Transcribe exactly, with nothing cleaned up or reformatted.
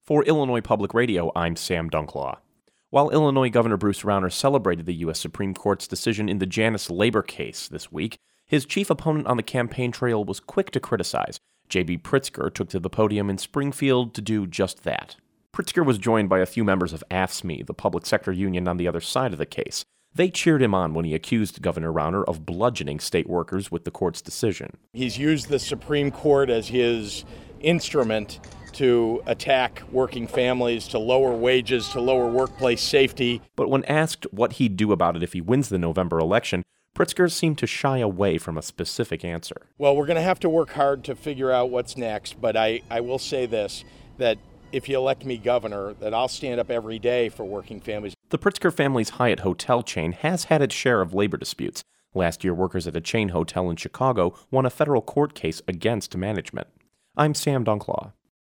For Illinois Public Radio, I'm Sam Dunklaw. While Illinois Governor Bruce Rauner celebrated the U S Supreme Court's decision in the Janus labor case this week, his chief opponent on the campaign trail was quick to criticize. J B Pritzker took to the podium in Springfield to do just that. Pritzker was joined by a few members of A F S C M E, the public sector union on the other side of the case. They cheered him on when he accused Governor Rauner of bludgeoning state workers with the court's decision. He's used the Supreme Court as his instrument to attack working families, to lower wages, to lower workplace safety. But when asked what he'd do about it if he wins the November election, Pritzker seemed to shy away from a specific answer. Well, we're going to have to work hard to figure out what's next, but I, I will say this, that if you elect me governor, that I'll stand up every day for working families. The Pritzker family's Hyatt hotel chain has had its share of labor disputes. Last year, workers at a chain hotel in Chicago won a federal court case against management. I'm Sam Dunklaw.